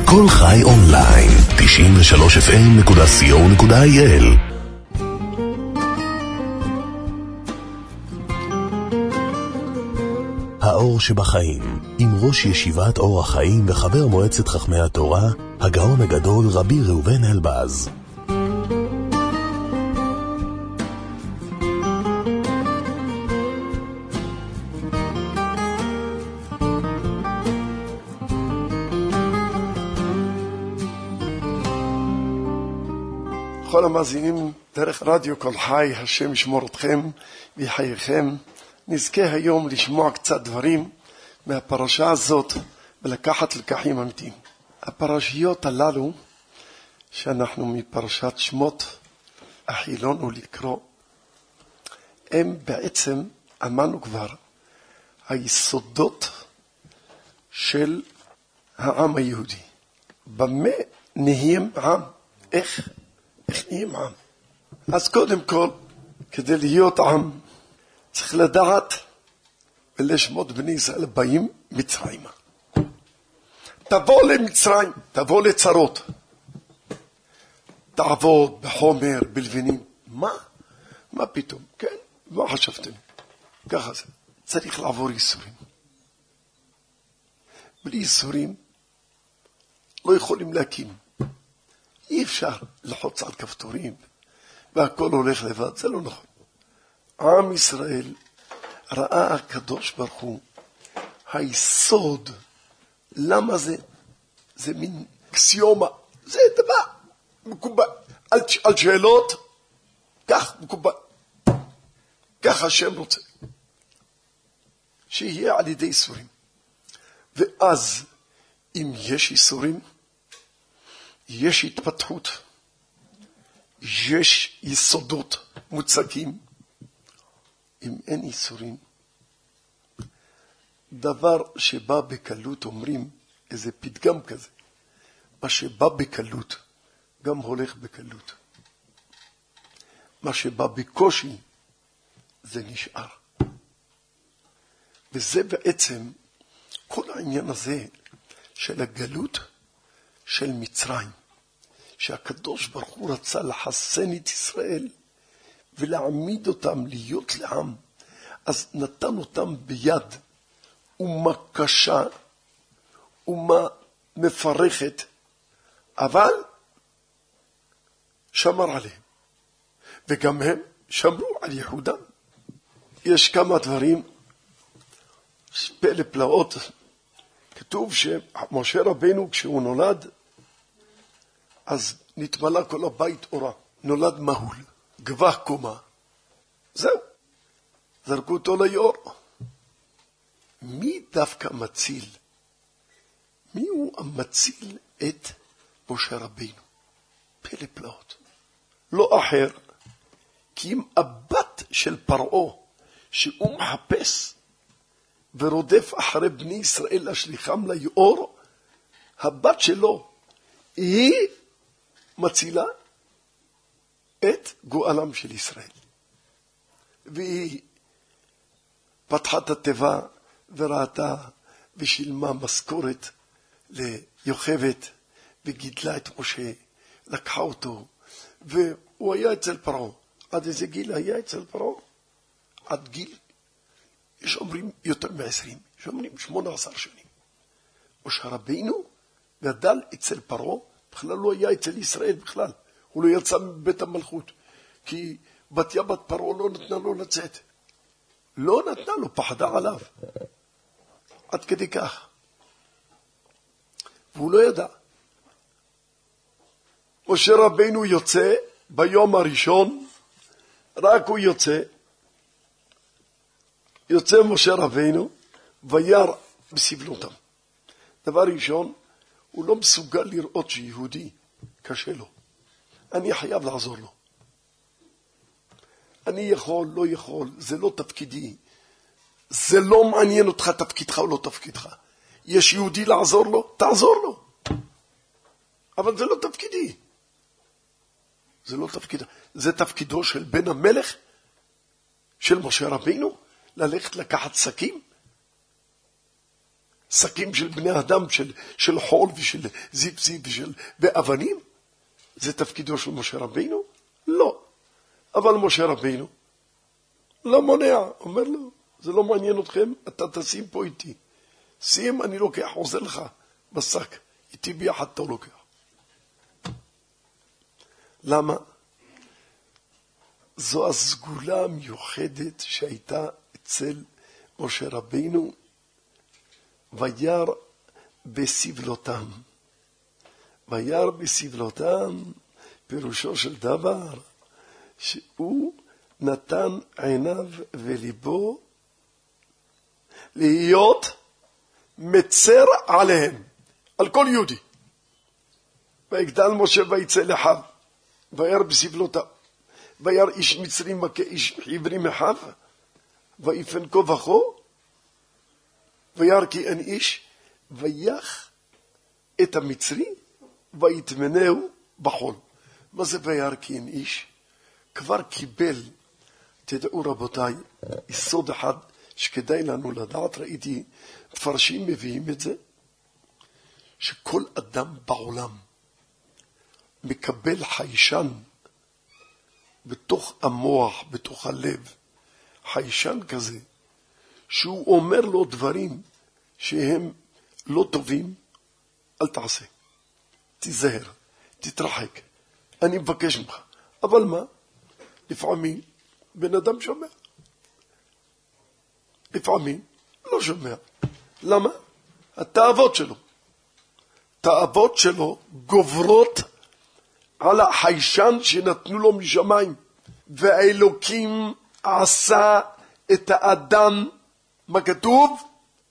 כל חי אונליין, 93fm.co.il. האור שבחיים, עם ראש ישיבת אור החיים וחבר מועצת חכמי התורה, הגאון הגדול רבי ראובן אלבז. כל המאזינים דרך רדיו כל חי, השם ישמור אתכם ויחייכם. נזכה היום לשמוע קצת דברים מהפרשה הזאת ולקחת לקחים אמיתיים. הפרשיות הללו שאנחנו מפרשת שמות החילונו לקרוא, הם בעצם, אמרנו כבר, היסודות של העם היהודי. במה נהיים עם? איך נהיים עם? אז קודם כל, כדי להיות עם, צריך לדעת ולשמות בני ישראל באים מצרימה. תבוא למצרים, תבוא לצרות, תעבוד בחומר, בלבנים. מה פתאום? כן, מה חשבתם? ככה זה. צריך לעבור ייסורים. בלי ייסורים לא יכולים להקים. אי אפשר לחוץ על כפתורים והכל הולך לבד, זה לא נכון. עם ישראל ראה הקדוש ברוך הוא היסוד. למה זה? זה מין אקסיומה, זה דבר מקובל. על שאלות, כך מקובל. כך השם רוצה שיהיה על ידי ייסורים. ואז אם יש ייסורים, יש התפתחות, יש יסודות מוצקים. אם אין ייסורים, דבר שבא בקלות, אומרים איזה פתגם כזה, מה שבא בקלות גם הולך בקלות, מה שבא בקושי זה נשאר. וזה בעצם כל העניין הזה של הגלות של מצרים, שהקדוש ברוך הוא רצה לחסן את ישראל ולהעמיד אותם להיות לעם. אז נתן אותם ביד אומה קשה, אומה מפרכת, אבל שמר עליהם, וגם הם שמרו על יהודם. יש כמה דברים פלא פלאות. כתוב שמשה רבנו כשהוא נולד, אז נתמלא כל הבית אורה, נולד מהול, גבוה קומה. זהו, זרקו אותו ליאור. מי דווקא מציל? מי הוא המציל את משה רבינו? פלא פלאות. לא אחר, כי אם הבת של פרעה, שהוא מחפש ורודף אחרי בני ישראל לשליחם ליאור, הבת שלו היא מצילה את גואלם של ישראל. והיא פתחה את התיבה וראתה ושילמה משכורת ליוכבת וגידלה את משה, לקחה אותו, והוא היה אצל פרעה. עד איזה גיל היה אצל פרעה? עד גיל, יש אומרים יותר מ-20, יש אומרים 18 שנים. משה רבינו גדל אצל פרעה, בכלל לא היה אצל ישראל בכלל. הוא לא יצא מבית המלכות, כי בתיה בת פרעה לא נתנה לו לצאת. לא נתנה לו, פחדה עליו. עד כדי כך. והוא לא ידע. משה רבינו יוצא ביום הראשון, רק הוא יוצא משה רבינו וירא בסבלותם. דבר ראשון, הוא לא מסוגל לראות שיהודי קשה לו. אני חייב לעזור לו. אני יכול, לא יכול, זה לא תפקידי. זה לא מעניין אותך תפקידך או לא תפקידך. יש יהודי לעזור לו, תעזור לו. אבל זה לא תפקידי. זה לא תפקידו. זה תפקידו של בן המלך, של משה רבינו, ללכת לקחת שקים. שקים של בני אדם, של חול ושל זיפזיפ ואבנים? זה תפקידו של משה רבינו? לא. אבל משה רבינו לא מונע, אומר לו, זה לא מעניין אתכם, אתה תשים פה איתי. שים, אני לוקח, עוזר לך בשק, איתי ביחד אתה לוקח. למה? זו הסגולה המיוחדת שהייתה אצל משה רבינו, וירא בסבלותם. וירא בסבלותם, פירושו של דבר, שהוא נתן עיניו וליבו להיות מצר עליהם, על כל יהודי. ויגדל משה ויצא לאחיו, וירא בסבלותם. וירא איש מצרי מכה איש עברי מאחיו, ויפן כה וכה, וירא כי אין איש, ויך את המצרי, ויטמנהו בחול. מה זה וירא כי אין איש? כבר קיבל, תדעו רבותיי, יסוד אחד שכדאי לנו לדעת, ראיתי מפרשים מביאים את זה, שכל אדם בעולם מקבל חיישן בתוך המוח, בתוך הלב, חיישן כזה, שהוא אומר לו דברים שהם לא טובים, אל תעשה, תיזהר, תתרחק, אני מבקש ממך. אבל מה? לפעמים בן אדם שומע, לפעמים לא שומע. למה? התאוות שלו גוברות על החיישן שנתנו לו משמיים, והאלוקים עשה את האדם, מה כתוב?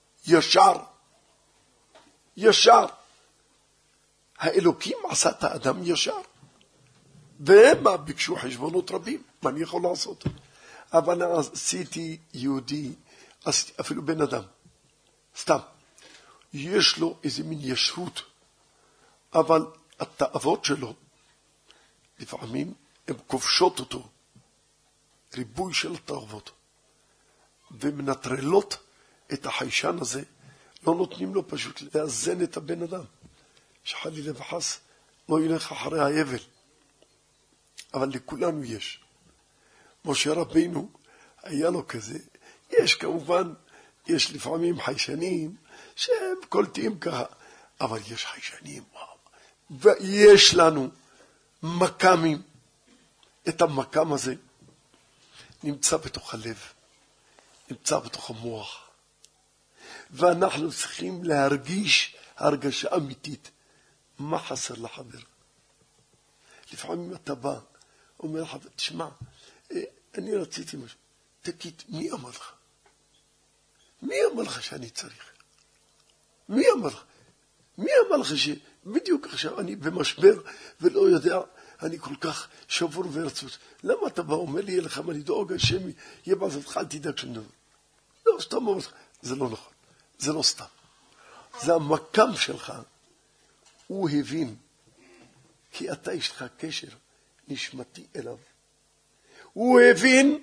ישר. האלוקים עשה את האדם ישר, והם ביקשו חשבונות רבים. מה אני יכול לעשות? אבל עשיתי יהודי, עשיתי אפילו בן אדם, סתם, יש לו איזה מין ישרות, אבל התאוות שלו לפעמים הן כובשות אותו, ריבוי של התאוות, ומנטרלות את החיישן הזה, לא נותנים לו פשוט לאזן את הבן אדם, שחלילה וחס לא ילך אחרי האבל. אבל לכולנו יש. משה רבינו היה לו כזה, יש כמובן, יש לפעמים חיישנים שהם קולטים ככה, אבל יש חיישנים, ויש לנו מקמים. את המקם הזה נמצא בתוך הלב, נמצא בתוך המוח, ואנחנו צריכים להרגיש הרגשה אמיתית. מה חסר לחבר? לפעמים אתה בא, אומר לחבר, תשמע, אני רציתי משהו, תגיד, מי אמר לך? מי אמר לך שאני צריך? מי אמר לך? מי אמר לך שבדיוק עכשיו אני במשבר ולא יודע, אני כל כך שבור ורצוץ? למה אתה בא, אומר לי, לך מה לדאוג, השם יהיה בעזרתך, אל תדאג שום דבר. לא, סתם אומר לך, זה לא נכון, זה לא סתם. זה המקם שלך, הוא הבין, כי אתה יש לך קשר נשמתי אליו. הוא הבין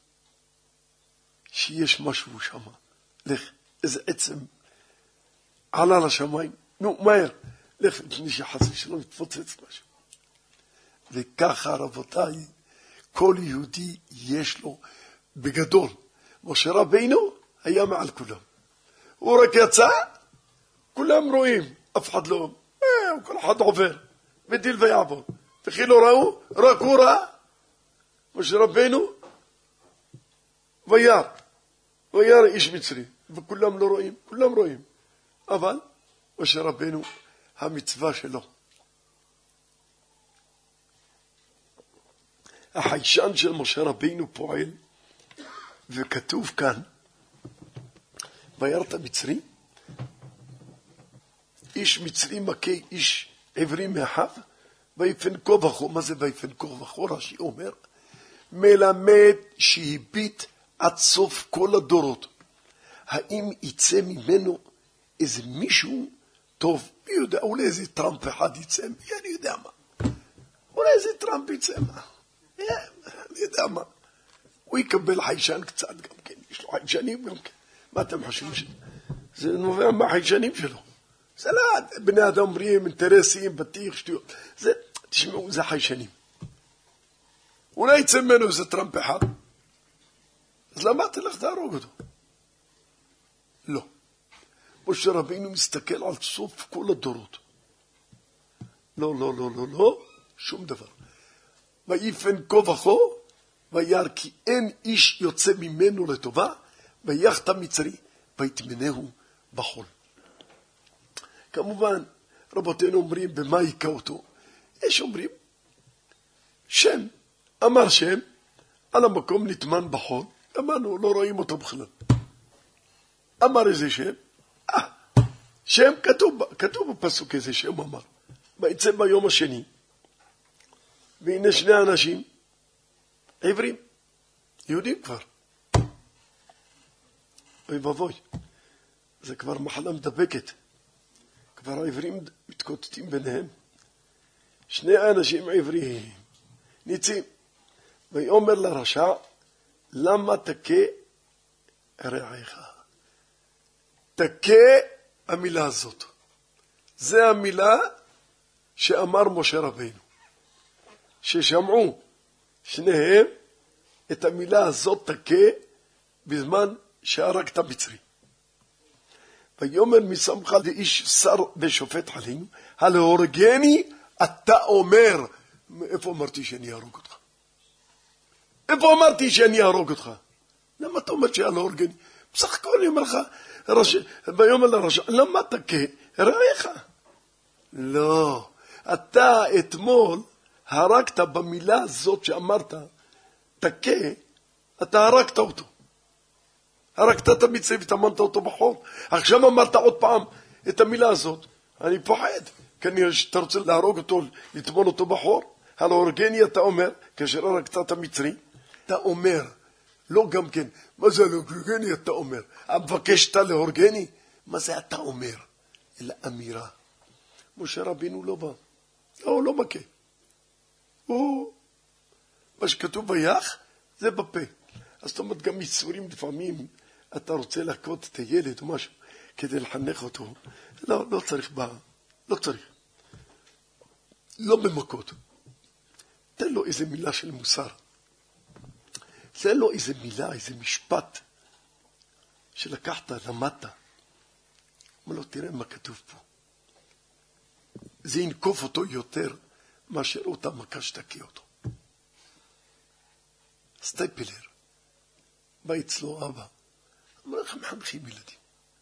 שיש משהו שם. לך, איזה עצם עלה לשמיים. נו, מהר, לך לפני שחסי שלא מתפוצץ משהו. וככה, רבותיי, כל יהודי יש לו בגדול. משה רבינו היה מעל כולם. הוא רק יצא, כולם רואים, אף אחד לא, כל אחד עובר, ודיל ויעבור. וכי לא ראו, רק הוא ראה. משה רבינו, וירא איש מצרי, וכולם לא רואים, כולם רואים. אבל משה רבינו, המצווה שלו. החיישן של משה רבינו פועל, וכתוב כאן, וירא את המצרי, איש מצרי מכה איש עברי מאחיו, ויפן כה וכה. מה זה ויפן כה וכה? רש"י אומר, מלמד שהביט עד סוף כל הדורות. האם יצא ממנו איזה מישהו טוב? מי יודע, אולי איזה טראמפ אחד יצא, אני יודע מה. אולי איזה טראמפ יצא מה. אני יודע מה. הוא יקבל חיישן קצת גם כן, יש לו חיישנים גם כן. מה אתם חושבים זה נובע מהחיישנים שלו. זה לא בני אדם אומרים, אינטרסים, בטיח, שטויות. זה, תשמעו, זה חיישנים. אולי יצא ממנו איזה טראמפ אחד. אז למה תלך תהרוג אותו? לא. משה רבינו מסתכל על סוף כל הדורות. לא, לא, לא, לא, לא, שום דבר. ויפן כה וכה, וירא כי אין איש יוצא ממנו לטובה, ויח את המצרי, ויטמנהו בחול. כמובן, רבותינו אומרים, במה היכה אותו? יש אומרים, שם, אמר שם, על המקום נטמן בחול, אמרנו, לא רואים אותו בכלל. אמר איזה שם? שם כתוב בפסוק איזה שם אמר. ויצא ביום השני, והנה שני אנשים, עברים, יהודים כבר. אוי ובוי, זה כבר מחלה מדבקת. כבר העברים מתקוטטים ביניהם. שני אנשים עבריים, ניצים. ויאמר לרשע, למה תכה רעך? תכה המילה הזאת. זה המילה שאמר משה רבינו. ששמעו שניהם את המילה הזאת תכה בזמן שהרג את המצרי. ויאמר משמך לאיש שר ושופט עלינו, הלהורגני אתה אומר. איפה אמרתי שאני אהרוג אותך? איפה אמרתי שאני אהרוג אותך? למה אתה אומר שהלהורגני? בסך הכל אני אומר לך, ויאמר לרשע, למה תכה רעך? לא, אתה אתמול הרגת במילה הזאת שאמרת, תכה, אתה הרגת אותו. הרגת את המצרי ותמנת אותו בחור. עכשיו אמרת עוד פעם את המילה הזאת. אני פוחד. כנראה שאתה רוצה להרוג אותו, לטמון אותו בחור. הלהורגני אתה אומר, כאשר הרגת את המצרי, אתה אומר, לא גם כן, מה זה הלהורגני אתה אומר? המבקש אתה להורגני? מה זה אתה אומר? אלא אמירה. משה רבינו לא בא. הוא לא מכה. מה שכתוב ביח, זה בפה. אז זאת אומרת, גם מצוורים לפעמים, אתה רוצה להכות את הילד או משהו, כדי לחנך אותו. לא, לא צריך בה. לא צריך. לא במכות. תן לו איזה מילה של מוסר. תן לו איזה מילה, איזה משפט, שלקחת, למדת. אומר לו, תראה מה כתוב פה. זה ינקוף אותו יותר, מאשר אותה מכה שתקיא אותו. סטייפלר. בא אצלו אבא. אמר, איך מחנכים ילדים?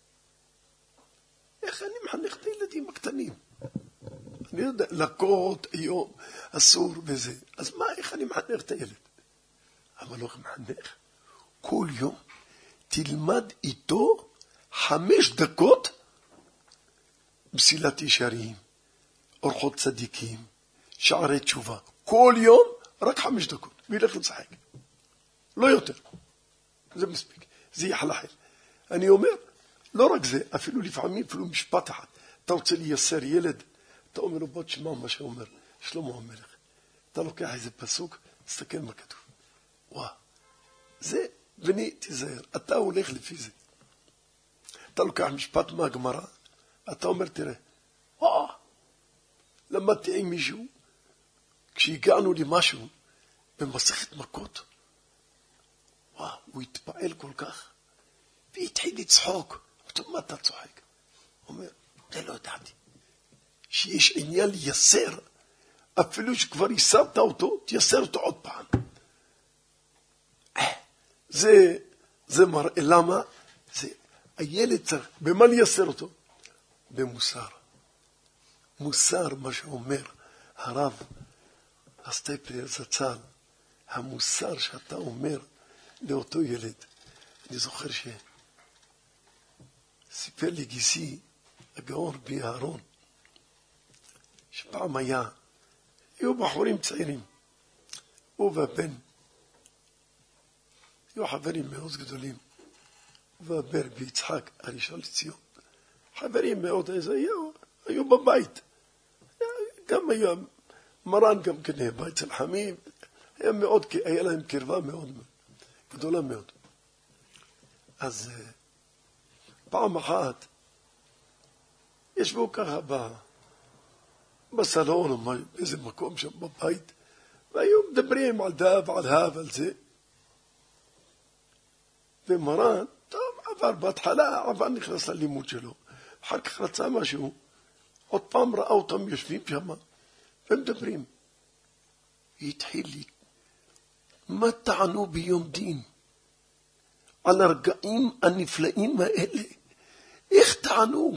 איך אני מחנך את הילדים הקטנים? אני יודע, לקות היום אסור וזה. אז מה, איך אני מחנך את הילד? אבל לא איך מחנך. כל יום תלמד איתו 5 דקות מסילת ישרים, אורחות צדיקים, שערי תשובה. כל יום רק 5 דקות. וילך לשחק. לא יותר. זה מספיק. זה יחלחל. אני אומר, לא רק זה, אפילו לפעמים, אפילו משפט אחד. אתה רוצה לייסר ילד, אתה אומר לו, בוא תשמע מה שאומר שלמה המלך. אתה לוקח איזה פסוק, תסתכל מה כתוב. וואו. זה, בני, תיזהר. אתה הולך לפי זה. אתה לוקח משפט מהגמרא, אתה אומר, תראה, למדתי עם מישהו, כשהגענו למשהו, במסכת מכות, וואו, הוא התפעל כל כך, והתחיל לצחוק. אמרתי, מה אתה צוחק? הוא אומר, זה לא ידעתי. שיש עניין לייסר, אפילו שכבר ייסרת אותו, תייסר אותו עוד פעם. זה מראה, למה? זה, הילד צריך, במה לייסר אותו? במוסר. מוסר, מה שאומר הרב הסטייפלר זצ"ל, המוסר שאתה אומר לאותו ילד. אני זוכר שסיפר לי גיסי, הגאון בי אהרון, שפעם היו בחורים צעירים, הוא והבן, היו חברים מאוד גדולים, הוא והבן ביצחק, הראשון לציון, חברים מאוד, היו בבית, גם היה מרן גם כן, בית של חמים, היה להם קרבה מאוד גדולה מאוד. אז פעם אחת, ישבו ככה בסלון או באיזה מקום שם בבית, והיו מדברים על דה ועל ה ועל זה. ומרן, טוב, עבר בהתחלה, עבר נכנס ללימוד שלו. אחר כך רצה משהו, עוד פעם ראה אותם יושבים שם, ומדברים. התחיל לי, מה טענו ביום דין? על הרגעים הנפלאים האלה? איך טענו?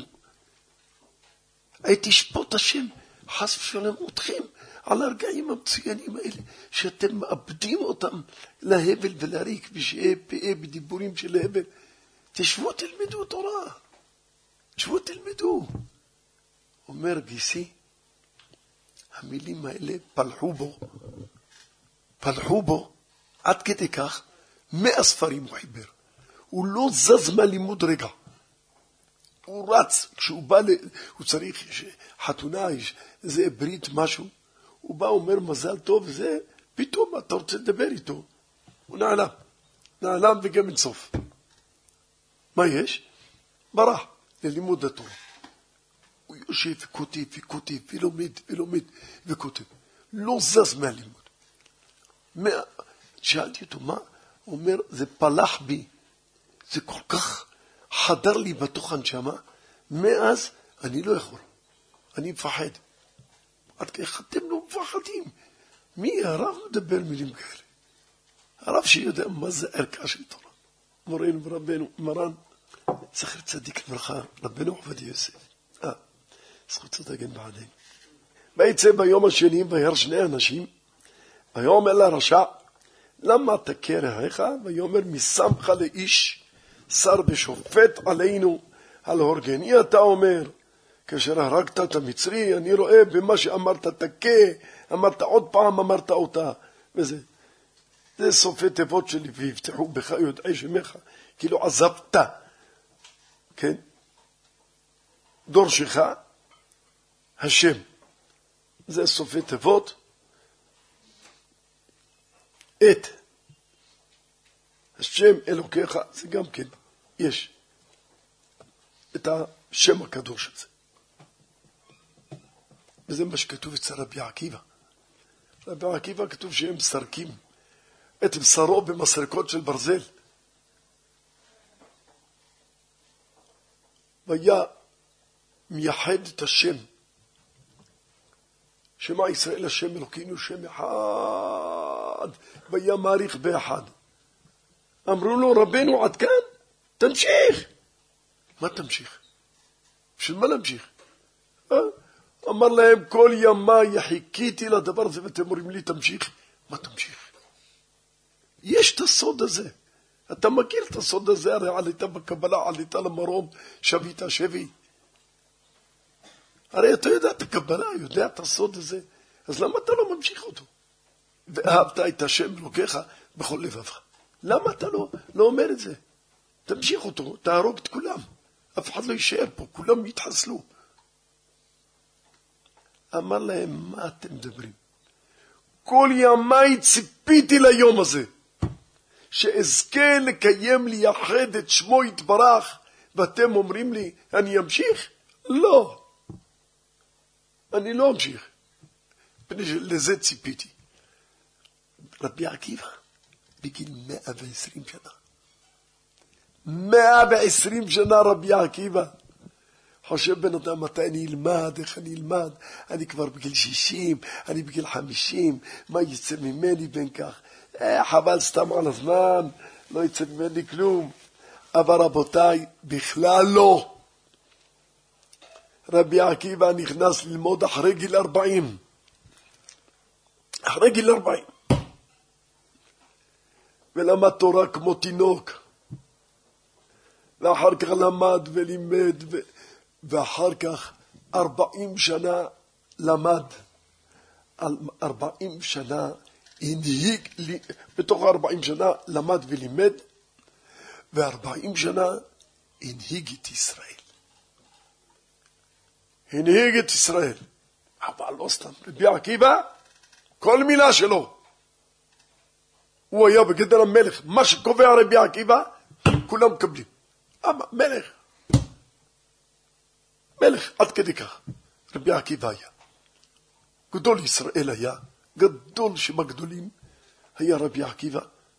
תשפוט השם, חס ושלום אתכם, על הרגעים המצוינים האלה, שאתם מאבדים אותם להבל ולריק, ושיהיה פאה בדיבורים של להבל. תשבו תלמדו תורה, תשבו תלמדו. אומר גיסי, המילים האלה פלחו בו, עד כדי כך, 100 ספרים הוא חיבר. הוא לא זז מהלימוד רגע. הוא רץ, כשהוא בא, הוא צריך חתונה, איזה ברית, משהו. הוא בא, אומר מזל טוב, וזה, פתאום אתה רוצה לדבר איתו. הוא נעלם וגם אינסוף. מה יש? ברח ללימוד התורה. הוא יושב וכותב ולומד וכותב. לא זז מהלימוד. שאלתי אותו, מה? הוא אומר, זה פלח בי. זה כל כך חדר לי בתוך הנשמה. מאז אני לא יכול. אני מפחד. עד כך אתם לא מפחדים. מי הרב מדבר מילים כאלה? הרב שיודע מה זה ערכה של תורה. מורנו ורבנו, מרן, זכר צדיק לברכה, רבנו עובדיה יוסף. זכות תגן בעדינו. ויצא ביום השני וירא שני אנשים, ויאמר לרשע, למה תכה רעך? ויאמר משמך לאיש, שר ושופט עלינו, על הורגני אתה אומר, כאשר הרגת את המצרי, אני רואה במה שאמרת תכה, אמרת עוד פעם, אמרת אותה, וזה. זה סופי תיבות שלי, ויבטחו בך יודעי שמך, כאילו עזבת, כן? דורשך, השם. זה סופי תיבות, את השם אלוקיך, זה גם כן, יש את השם הקדוש הזה. וזה מה שכתוב אצל רבי עקיבא. רבי עקיבא כתוב שהם מסרקים את בשרו במסרקות של ברזל. והיה מייחד את השם. שמע ישראל השם אלוקינו שם אחד. והיה מעריך באחד. אמרו לו רבנו עד כאן, תמשיך. מה תמשיך? בשביל מה להמשיך? אמר להם כל ימי חיכיתי לדבר הזה ואתם אומרים לי תמשיך. מה תמשיך? יש את הסוד הזה. אתה מכיר את הסוד הזה, הרי עלית בקבלה, עלית למרום, שבית שבי. הרי אתה יודע את הקבלה, יודע את הסוד הזה. אז למה אתה לא ממשיך אותו? ואהבת את השם אלוקיך בכל לבבך. למה אתה לא אומר את זה? תמשיך אותו, תהרוג את כולם. אף אחד לא יישאר פה, כולם יתחסלו. אמר להם, מה אתם מדברים? כל ימי ציפיתי ליום הזה, שאזכה לקיים לייחד את שמו יתברך, ואתם אומרים לי, אני אמשיך? לא. אני לא אמשיך. לזה ציפיתי. רבי עקיבא, בגיל 120 שנה. 120 שנה רבי עקיבא. חושב בן אדם מתי אני אלמד, איך אני אלמד, אני כבר בגיל 60, אני בגיל 50, מה יצא ממני בין כך? חבל סתם על הזמן, לא יצא ממני כלום. אבל רבותיי, בכלל לא. רבי עקיבא נכנס ללמוד אחרי גיל 40. אחרי גיל 40. ולמד תורה כמו תינוק. ואחר כך למד ולימד ואחר כך 40 שנה למד, 40 שנה הנהיג, בתוך 40 שנה למד ולימד, ו40 שנה הנהיג את ישראל. הנהיג את ישראל. אבל לא סתם, רבי עקיבא, כל מילה שלו. הוא היה בגדר המלך. מה שקובע רבי עקיבא, כולם מקבלים. מלך. מלך, עד כדי כך. רבי עקיבא היה. גדול ישראל היה, גדול שבגדולים היה רבי עקיבא.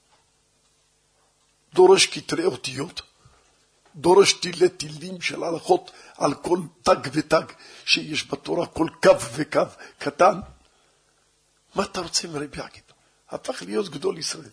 דורש כתרי אותיות, דורש תילי תילים של הלכות על כל תג ותג שיש בתורה, כל קו וקו קטן. מה אתה רוצה מרבי עקיבא? הפך להיות גדול ישראל.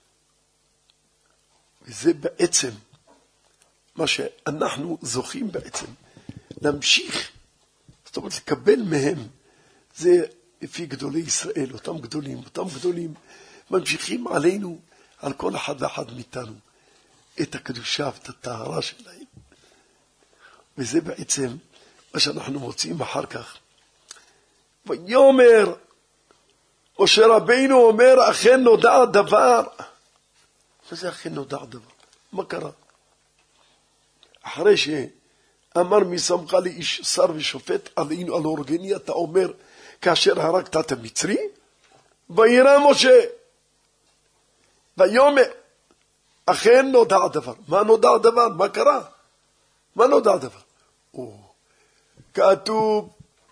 וזה בעצם מה שאנחנו זוכים בעצם, להמשיך, זאת אומרת לקבל מהם, זה לפי גדולי ישראל, אותם גדולים, ממשיכים עלינו, על כל אחד ואחד מאיתנו, את הקדושה ואת הטהרה שלהם. וזה בעצם מה שאנחנו מוצאים אחר כך. ויאמר, משה רבינו אומר, אכן נודע דבר. מה זה אכן נודע דבר? מה קרה? אחרי שאמר מי שמך לאיש שר ושופט עלינו על הורגני, אתה אומר, כאשר הרגת את המצרי, וירא משה, ויאמר, אכן נודע דבר. מה נודע דבר? מה קרה? מה נודע דבר? כתוב,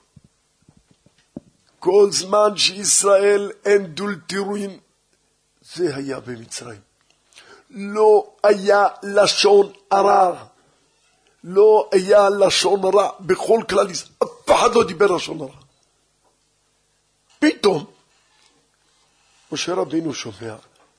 כל זמן שישראל אין דולתרין, זה היה במצרים. לא היה לשון הרע, לא היה לשון רע בכל כלל ישראל, אף אחד לא דיבר לשון הרע. פתאום, משה רבינו שומע,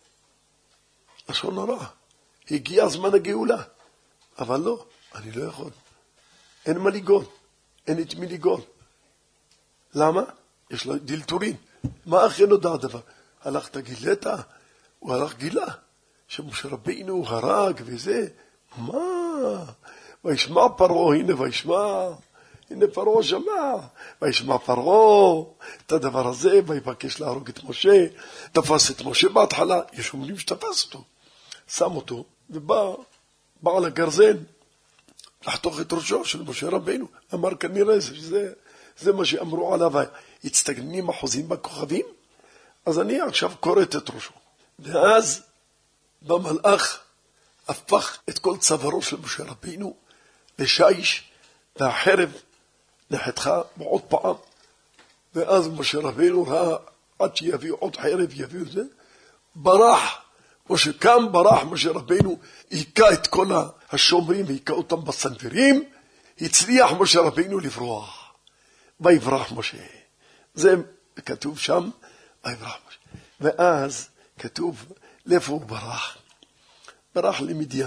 לשון הרע, הגיע זמן הגאולה, אבל לא, אני לא יכול, אין מה לגאול, אין את מי לגאול. למה? יש לו דילתורין. מה אחרי נודע הדבר? הלכת גילת? הוא הלך גילה, שמשה רבינו הרג וזה, מה? וישמע פרעה, הנה וישמע, הנה פרעה שמע, וישמע פרעה את הדבר הזה, ויבקש להרוג את משה, תפס את משה בהתחלה, יש אומרים שתפס אותו, שם אותו, ובא על הגרזן, לחתוך את ראשו של משה רבינו, אמר כנראה זה מה שאמרו עליו, הצטגנים אחוזים בכוכבים, אז אני עכשיו קוראת את ראשו. ואז במלאך הפך את כל צווארו של משה רבינו לשיש, והחרב נחתכה בעוד פעם, ואז משה רבינו ראה עד שיביאו עוד חרב, יביאו זה, ברח, משה קם, ברח משה רבינו, היכה את כל השומרים, היכה אותם בסנוורים, הצליח משה רבינו לברוח, ויברח משה. זה כתוב שם, ויברח משה. ואז כתוב, לאיפה הוא ברח? ברח למדיין.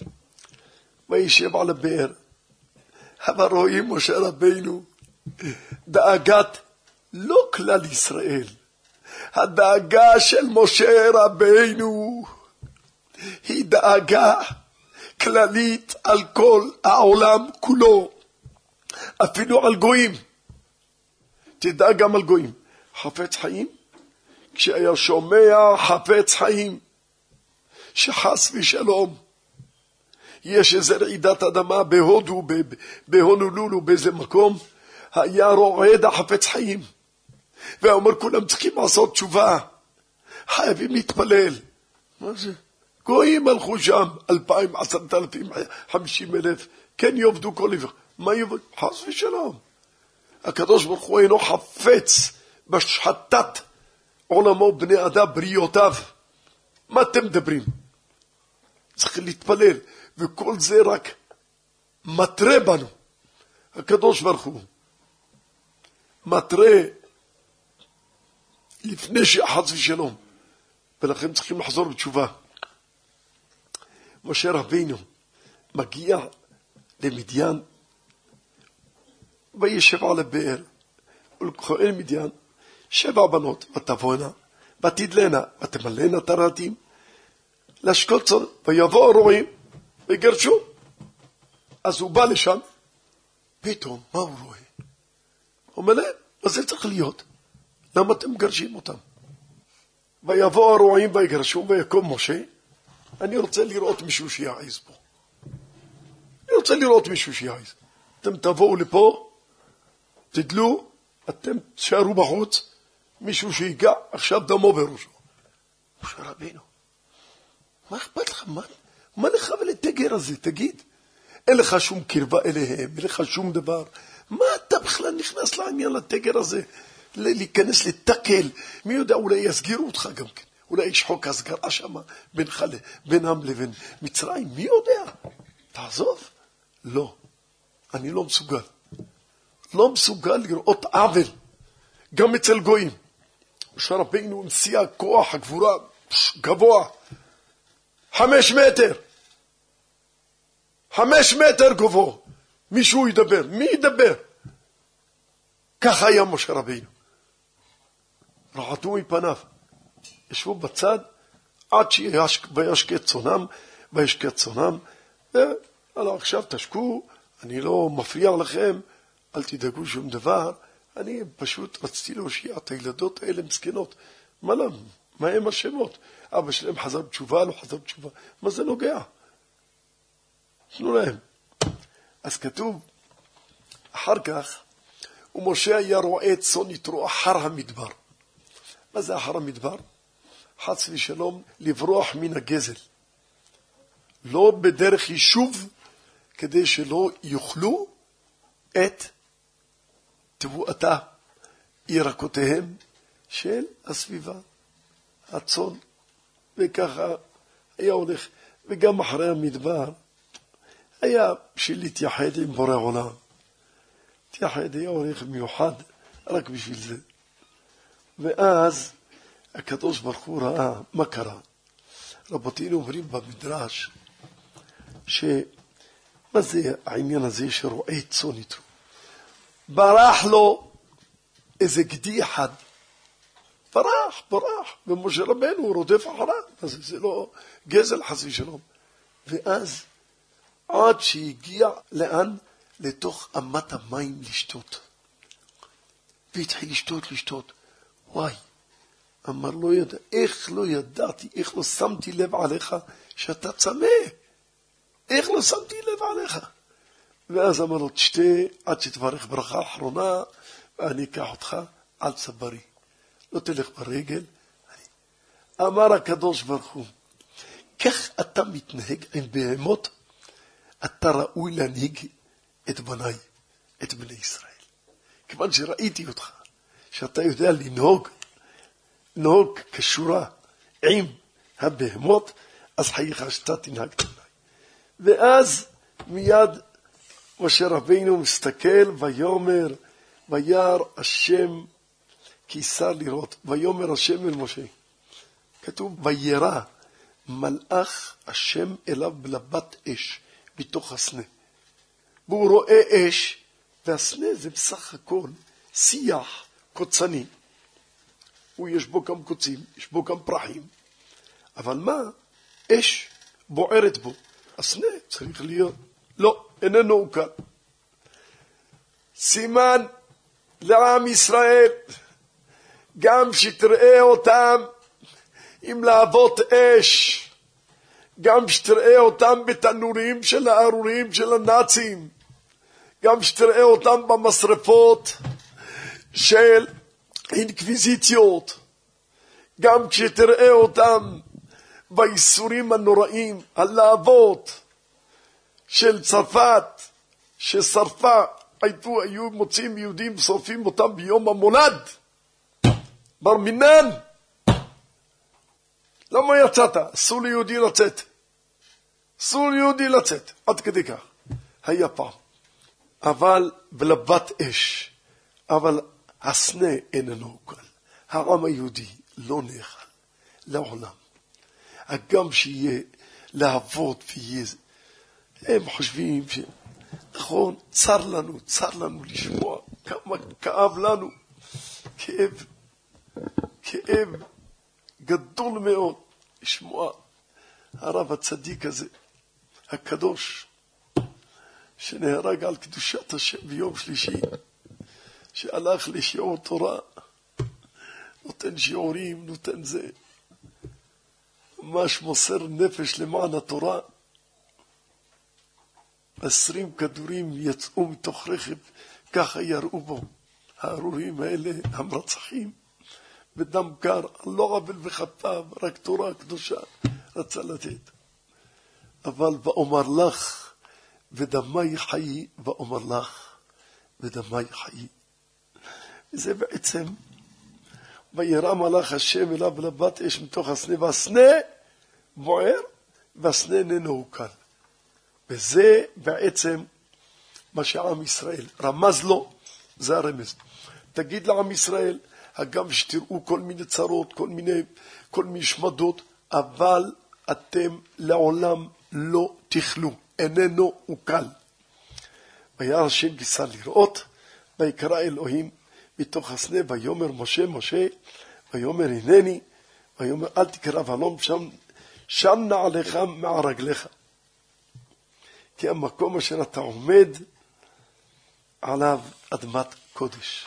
וישב על הבאר. אבל רואים משה רבינו, דאגת לא כלל ישראל, הדאגה של משה רבינו היא דאגה כללית על כל העולם כולו, אפילו על גויים. תדע גם על גויים. חפץ חיים, כשהיה שומע חפץ חיים, שחס ושלום, יש איזו רעידת אדמה בהודו, בהונולולו, באיזה מקום, היה רועד החפץ חיים. ואומר, כולם צריכים לעשות תשובה, חייבים להתפלל. מה זה? גויים הלכו שם, 2,000, 10,000, 50,000, כן יעבדו כל עבר. מה יעבדו? חס ושלום. הקדוש ברוך הוא אינו חפץ בשחטת עולמו בני אדם בריאותיו. מה אתם מדברים? צריך להתפלל, וכל זה רק מטרה בנו. הקדוש ברוך הוא מטרה לפני שחס ושלום, ולכן צריכים לחזור בתשובה. משה רבינו מגיע למדיין, וישב על הבאר, ולקחו אל מדיין 7 בנות, ותבואנה, ותדלנה, ותמלאנה את הרהטים, לשקול צאן, ויבואו רועים, ויגרשו. אז הוא בא לשם, פתאום, מה הוא רואה? הוא אומר להם, מה זה צריך להיות? למה אתם מגרשים אותם? ויבואו הרועים ויגרשו, ויקום משה, אני רוצה לראות מישהו שיעז פה. אני רוצה לראות מישהו שיעז. אתם תבואו לפה, תדלו, אתם תשארו בחוץ, מישהו שיגע, עכשיו דמו בראשו. משה רבינו, מה אכפת לך? מה לך ולתגר הזה? תגיד, אין לך שום קרבה אליהם, אין לך שום דבר. מה אתה בכלל נכנס לעניין לתגר הזה? להיכנס לתקל, מי יודע, אולי יסגירו אותך גם כן. אולי יש חוק הסגרה שם בינם לבין מצרים, מי יודע? תעזוב? לא, אני לא מסוגל. לא מסוגל לראות עוול, גם אצל גויים. משה רבינו המציע כוח הגבורה גבוה, 5 מטר. 5 מטר גבוה. מישהו ידבר, מי ידבר? ככה היה משה רבינו. רעדו מפניו. ישבו בצד עד שישקה צונם, וישקה צונם, ואלו עכשיו תשקו, אני לא מפריע לכם, אל תדאגו שום דבר, אני פשוט רציתי להושיע את הילדות האלה מסכנות. מה הם השמות? אבא שלהם חזר בתשובה, לא חזר בתשובה. מה זה נוגע? תנו להם. אז כתוב, אחר כך, ומשה היה רועה צאן יתרו אחר המדבר. מה זה אחר המדבר? חס ושלום, לברוח מן הגזל. לא בדרך יישוב, כדי שלא יאכלו את תבואתה, ירקותיהם של הסביבה, הצאן. וככה היה הולך, וגם אחרי המדבר, היה בשביל להתייחד עם בורא עולם. להתייחד היה הולך מיוחד, רק בשביל זה. ואז הקדוש ברוך הוא ראה מה קרה. רבותינו אומרים במדרש, מה זה העניין הזה שרועה צאן יתרו? ברח לו איזה גדי אחד. ברח, ומשה רבנו רודף אחריו. זה לא גזל חס ושלום. ואז עד שהגיע לאן? לתוך אמת המים לשתות. והתחיל לשתות. וואי, אמר לא ידע, איך לא ידעתי, איך לא שמתי לב עליך שאתה צמא? איך לא שמתי לב עליך? ואז אמר לו, תשתה עד שתברך ברכה אחרונה, ואני אקח אותך על צברי. לא תלך ברגל. אמר הקדוש ברוך הוא, כך אתה מתנהג עם בהמות, אתה ראוי להנהיג את בניי, את בני ישראל. כיוון שראיתי אותך, שאתה יודע לנהוג כשורה עם הבהמות, אז חייך שאתה תנהג תנהג. ואז מיד משה רבינו מסתכל ויאמר, וירא השם כיסר לראות, ויאמר השם אל משה. כתוב וירא מלאך השם אליו בלבת אש בתוך הסנה. והוא רואה אש, והסנה זה בסך הכל שיח קוצני. יש בו גם קוצים, יש בו גם פרחים. אבל מה? אש בוערת בו. הסנה צריך להיות. לא, איננו עוקר. סימן לעם ישראל, גם שתראה אותם עם להבות אש, גם שתראה אותם בתנורים של הארורים של הנאצים, גם שתראה אותם במשרפות של אינקוויזיציות, גם כשתראה אותם באיסורים הנוראים, הלהבות של צרפת ששרפה, היו מוצאים יהודים, שורפים אותם ביום המולד, בר מינן. למה יצאת? אסור ליהודי לצאת. אסור ליהודי לצאת. עד כדי כך. היה פעם. אבל בלבת אש. אבל הסנה איננו אוכל. העם היהודי לא נאכל. לעולם. הגם שיהיה להבות ויהיה... הם חושבים ש... נכון, צר לנו לשמוע. כמה כאב לנו. כאב גדול מאוד לשמוע הרב הצדיק הזה, הקדוש, שנהרג על קדושת השם ביום שלישי, שהלך לשיעור תורה, נותן שיעורים, נותן זה, ממש מוסר נפש למען התורה. 20 כדורים יצאו מתוך רכב, ככה יראו בו הארורים האלה, המרצחים, בדם קר, לא עוול וחטאו, רק תורה קדושה רצה לתת. אבל ואומר לך, ודמי חיי ואומר לך, ודמי חיי. זה בעצם, וירא מלאך השם אליו ולבת אש מתוך הסנה, והסנה בוער, והסנה איננו הוקל. וזה בעצם מה שעם ישראל רמז לו, זה הרמז. תגיד לעם ישראל, הגם שתראו כל מיני צרות, כל מיני שמדות, אבל אתם לעולם לא תכלו, איננו הוקל. וירא השם גיסה לראות, ויקרא אלוהים מתוך הסנה, ויאמר משה משה, ויאמר הנני, ויאמר אל תקרא ולום שם נעליך מעל רגליך. כי המקום אשר אתה עומד עליו אדמת קודש.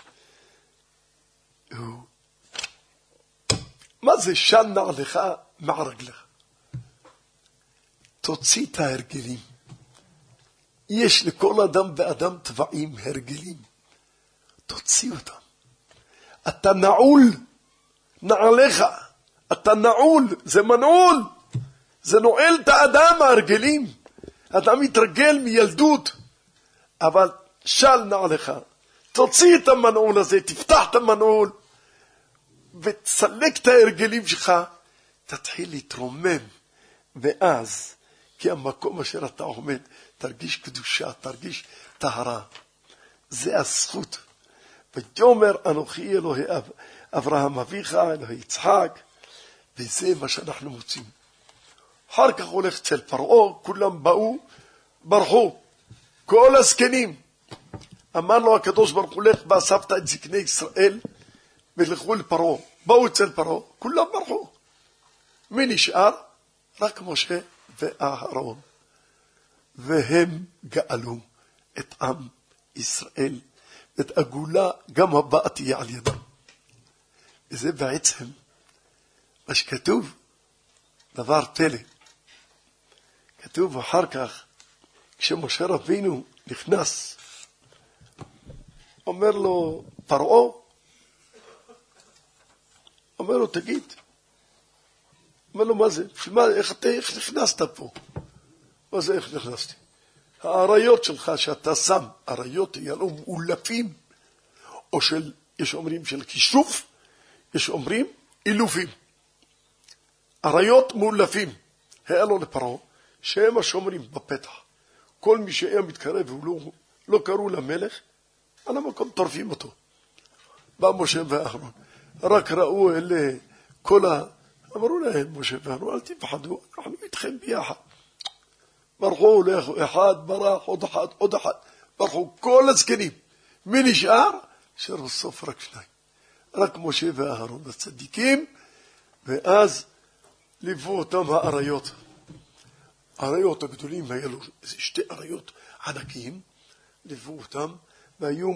מה זה שם נעליך מעל רגליך? תוציא את ההרגלים. יש לכל אדם ואדם טבעים, הרגלים. תוציא אותם. אתה נעול, נעליך. אתה נעול, זה מנעול. זה נועל את האדם, ההרגלים. אדם מתרגל מילדות. אבל של נעליך. תוציא את המנעול הזה, תפתח את המנעול, ותסלק את ההרגלים שלך, תתחיל להתרומם. ואז, כי המקום אשר אתה עומד, תרגיש קדושה, תרגיש טהרה. זה הזכות. ותאמר אנוכי אלוהי אברהם אביך, אלוהי יצחק, וזה מה שאנחנו מוצאים. אחר כך הולך אצל פרעה, כולם באו, ברחו, כל הזקנים. אמר לו הקדוש ברוך הוא, לך ואספת את זקני ישראל, ולכו לפרעה. באו אצל פרעה, כולם ברחו. מי נשאר? רק משה ואהרון. והם גאלו את עם ישראל, את הגאולה גם הבאה תהיה על ידם. וזה בעצם מה שכתוב, דבר פלא. כתוב אחר כך, כשמשה רבינו נכנס, אומר לו פרעה, אומר לו תגיד, אומר לו מה זה? איך נכנסת פה? מה זה איך נכנסתי? העריות שלך שאתה שם, עריות יהיו מאולפים, או של, יש אומרים של כישוף, יש אומרים אילופים. עריות מאולפים, העלו לפרעה, שהם השומרים בפתח. כל מי שהיה מתקרב והוא לא קראו למלך, על המקום טורפים אותו. בא משה ואהרון, רק ראו אלה כל אמרו להם משה ואהרון, אל תפחדו, אנחנו איתכם ביחד. ברחו, אחד ברח, עוד אחד, ברחו כל הזקנים. מי נשאר? בסוף רק שניים. רק משה ואהרון הצדיקים, ואז ליוו אותם העריות. העריות הגדולים, היה לו שתי עריות ענקיים, ליוו אותם, והיו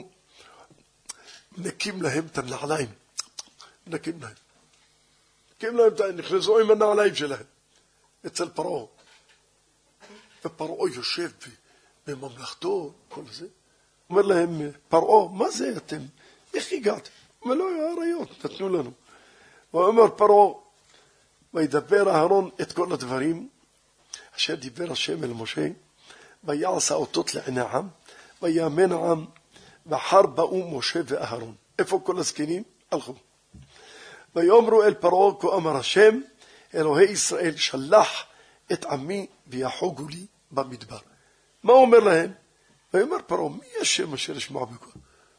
מנקים להם את הנעליים. מנקים להם, נכנסו עם הנעליים שלהם, אצל פרעה. ופרעה יושב בממלכתו, כל זה. אומר להם, פרעה, מה זה אתם? איך הגעתם? אומר לו, העריות, נתנו לנו. ואומר פרעה, וידבר אהרון את כל הדברים, אשר דיבר השם אל משה, ויעשה אותות לעיני העם, ויאמן העם, ואחר באו משה ואהרון. איפה כל הזקנים? הלכו. ויאמרו אל פרעה, כה אמר השם, אלוהי ישראל שלח את עמי ויחוגו לי במדבר. מה אומר להם? ויאמר פרעה, מי השם אשר ישמע בקול?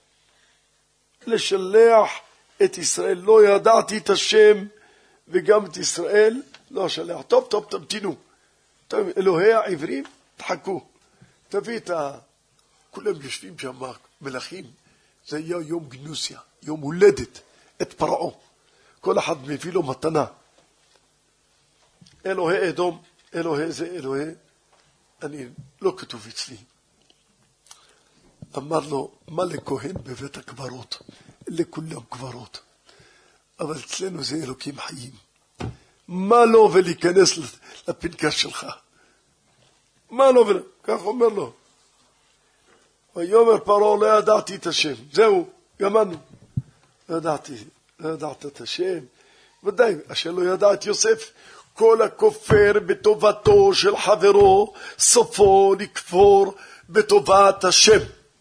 לשלח את ישראל, לא ידעתי את השם, וגם את ישראל לא אשלח. טוב, תמתינו. אלוהי העברים, תחכו. תביא את כולם יושבים שם מלאכים. זה היה יום גנוסיה, יום הולדת, את פרעה. כל אחד מביא לו מתנה. אלוהי אדום, אלוהי זה, אלוהי, אני לא כתוב אצלי. אמר לו, מה לכהן בבית הקברות? לכולם קברות. אבל אצלנו זה אלוקים חיים. מה לא ולהיכנס לפנקס שלך? מה לא כך אומר לו. ויאמר פרעה, לא ידעתי את השם. זהו, גמרנו. לא ידעת את השם. ודאי, אשר לא ידע את יוסף, כל הכופר בטובתו של חברו, סופו לכפור בטובת השם.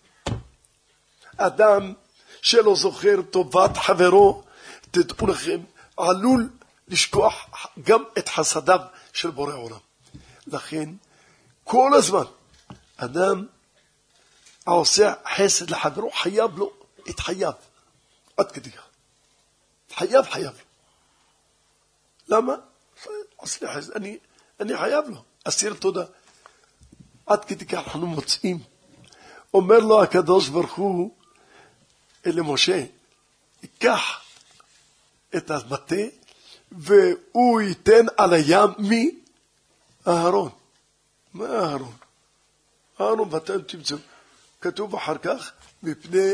אדם שלא זוכר טובת חברו, תדעו לכם, עלול לשכוח גם את חסדיו של בורא עולם. לכן, כל הזמן, אדם העושה חסד לחברו, חייב לו את חייו. עד כדי כך. חייב לו. למה? עושה לי חסד, אני חייב לו. אסיר תודה. עד כדי כך אנחנו מוצאים. אומר לו הקדוש ברוך הוא אל משה, ייקח את המטה, והוא ייתן על הים מי? אהרון. מה אהרון? אהרון ואתם תמצאו. כתוב אחר כך, מפני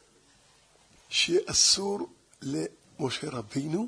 שאסור למשה רבינו,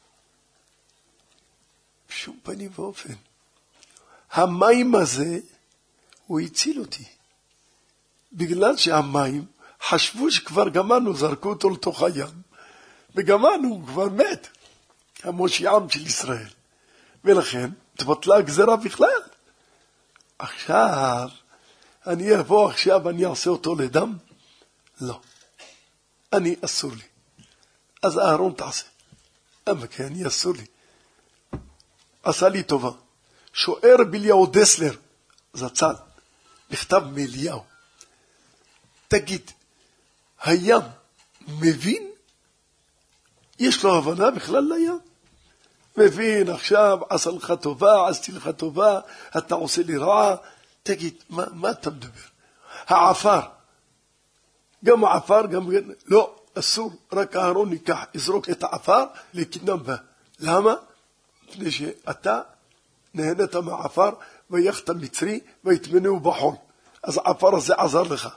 בשום פנים ואופן. המים הזה, הוא הציל אותי. בגלל שהמים חשבו שכבר גמרנו, זרקו אותו לתוך הים, וגמרנו, הוא כבר מת. המושיעם של ישראל. ולכן, תבטלה הגזרה בכלל. עכשיו, אני אבוא עכשיו, אני אעשה אותו לדם? לא. אני אסור לי. אז אהרון תעשה. אבל כן, אני אסור לי. עשה לי טובה. שוער ביליהו דסלר, זצ"ל, נכתב מאליהו. תגיד, הים מבין? יש לו הבנה בכלל לים? מבין, עכשיו עשה לך טובה, עשיתי לך טובה, אתה עושה לי רעה. תגיד, מה אתה מדבר? העפר. גם העפר, גם... לא, אסור, רק אהרון ייקח, יזרוק את העפר לקינם בה. למה? מפני שאתה נהנית מהעפר, ויחת מצרי, ויתמנהו בחול. אז העפר הזה עזר לך.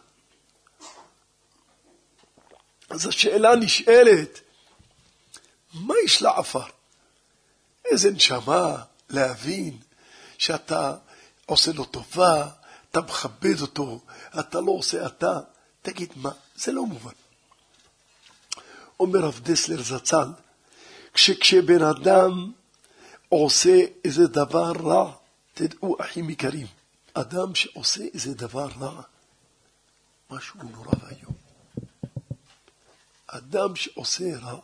אז השאלה נשאלת, מה יש לעפר? איזה נשמה להבין שאתה עושה לו טובה, אתה מכבד אותו, אתה לא עושה אתה. תגיד מה, זה לא מובן. אומר רב דסלר זצ"ל, כשבן אדם עושה איזה דבר רע, תדעו אחים יקרים, אדם שעושה איזה דבר רע, משהו נורא והיום. אדם שעושה רע,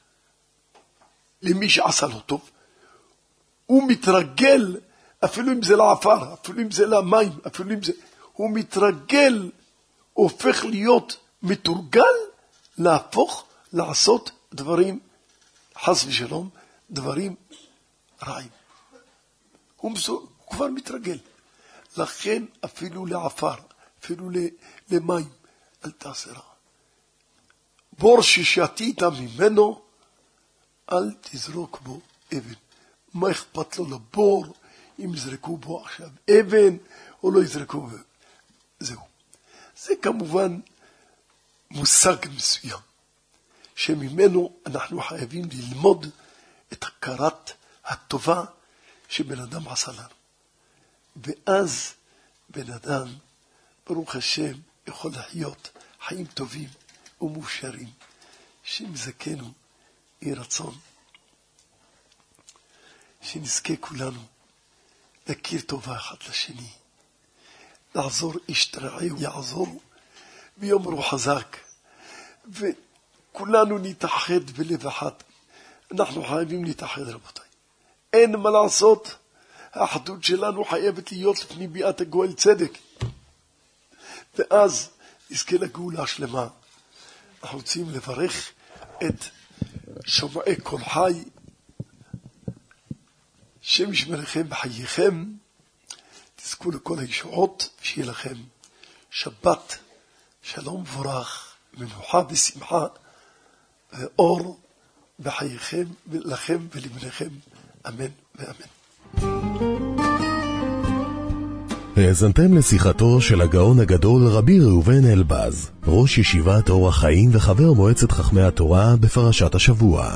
למי שעשה לו טוב, הוא מתרגל, אפילו אם זה לעפר, אפילו אם זה למים, אפילו אם זה, הוא מתרגל, הופך להיות מתורגל, להפוך, לעשות דברים, חס ושלום, דברים רעים. הוא כבר מתרגל. לכן אפילו לעפר, אפילו למים, אל תעשה רע. בור ששתית ממנו, אל תזרוק בו אבן. מה אכפת לו לבור, אם יזרקו בו עכשיו אבן, או לא יזרקו בו. זהו. זה כמובן מושג מסוים, שממנו אנחנו חייבים ללמוד את הכרת הטובה שבן אדם עשה לנו. ואז בן אדם, ברוך השם, יכול לחיות חיים טובים ומאושרים, שמזכנו יהי רצון, שנזכה כולנו להכיר טובה אחד לשני, לעזור איש תרעהו יעזור, ויאמרו חזק, וכולנו נתאחד בלב אחד. אנחנו חייבים להתאחד רבותיי. אין מה לעשות, האחדות שלנו חייבת להיות לפני ביאת הגואל צדק. ואז נזכה לגאולה שלמה. אנחנו רוצים לברך את שומעי כל חי, שם ישמרכם בחייכם, תזכו לכל הישועות, שיהיה לכם שבת, שלום מבורך, מנוחה ושמחה, ואור בחייכם, לכם ולבניכם, אמן ואמן. האזנתם לשיחתו של הגאון הגדול רבי ראובן אלבז, ראש ישיבת אור החיים וחבר מועצת חכמי התורה בפרשת השבוע.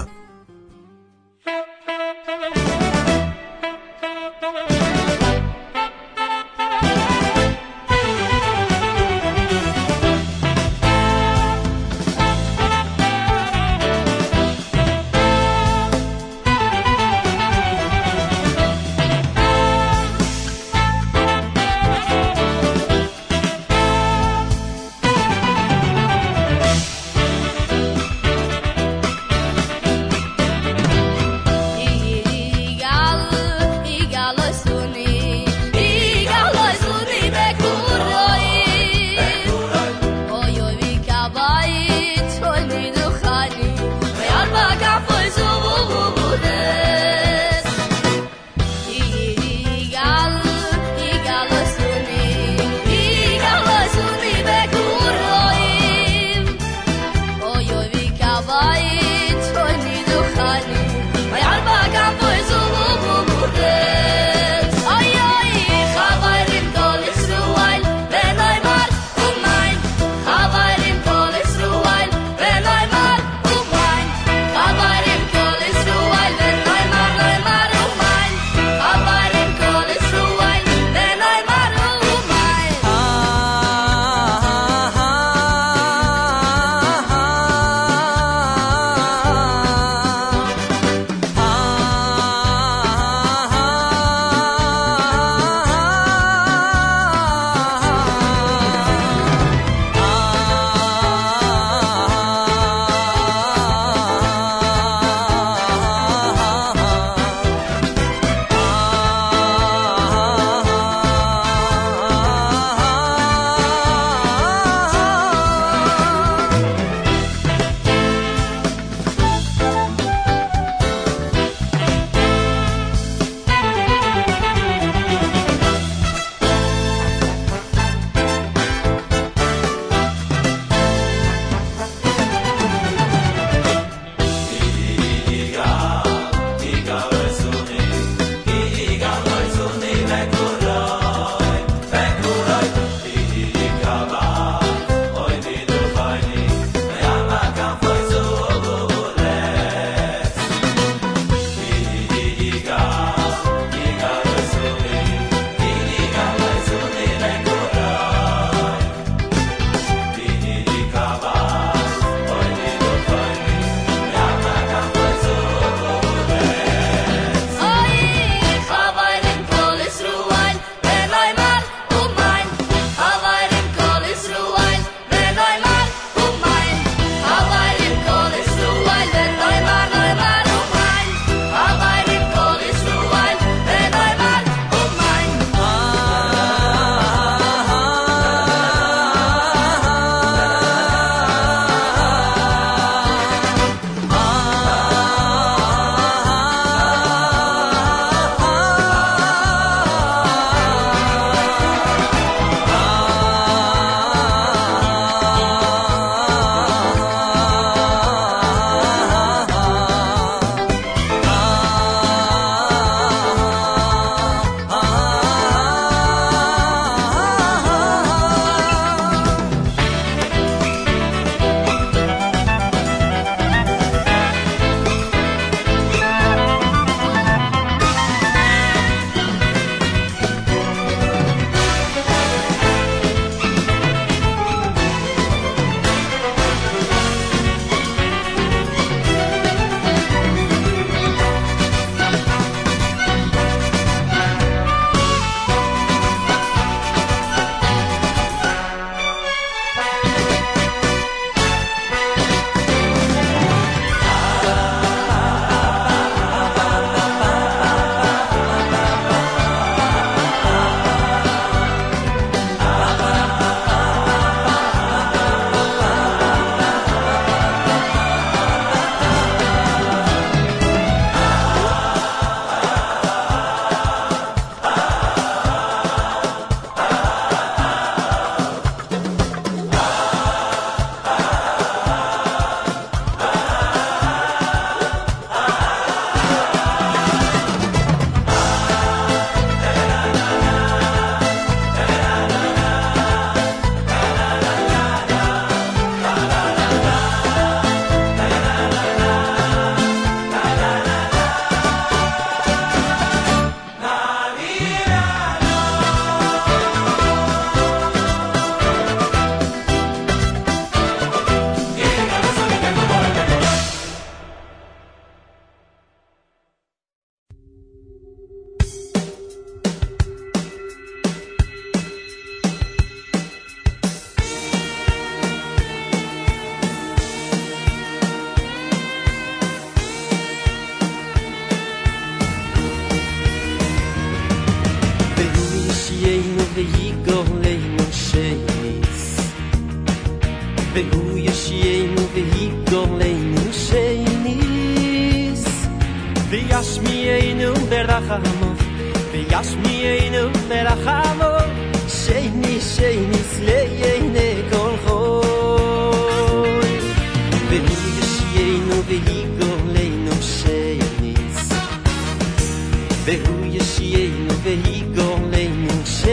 וישמיענו ברחמו וישמיענו ברחמו שני שני סלייני כל חוי והוא ישיינו ויגולנו שניס והוא ישיינו ויגולנו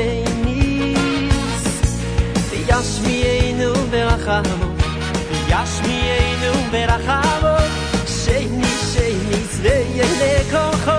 שניס וישמיענו ברחמו וישמיענו ברחמו שני שני סלייני כל חוי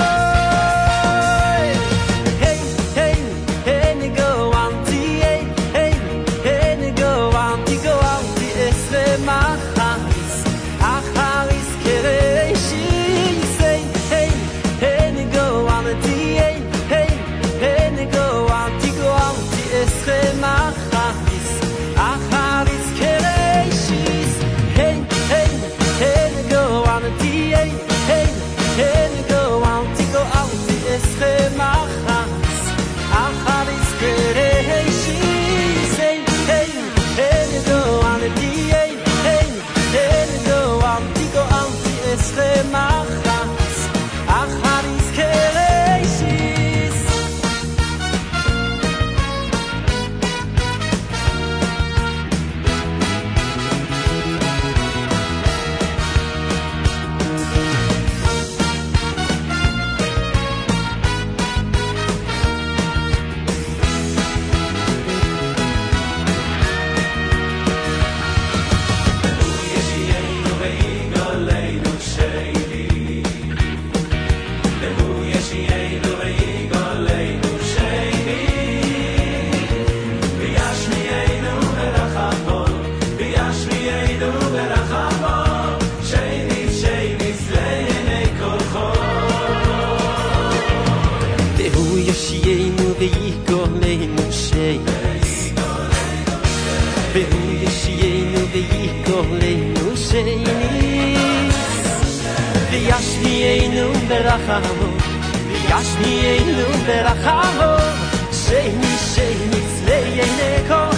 וישמיענו ברחמו שני שני סלייני כל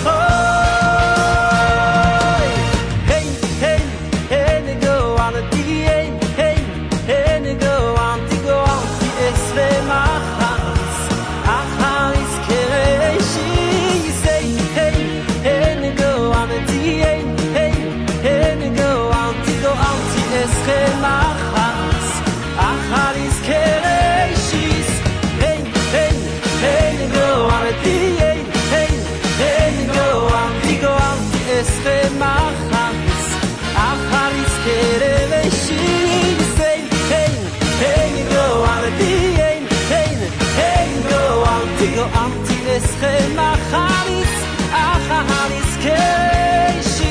חוי hey hey hey go on the hey hey hey go on the go on the eslemachas acharis kereshi say hey hey go on the hey hey hey go on the go on the eslemachas acharis kereshi hey hey hey go on the hey hey hey go on the go on the eslemachas acharis kereshi say hey hey go on the hey hey hey go on the go on the eslemachas acharis kereshi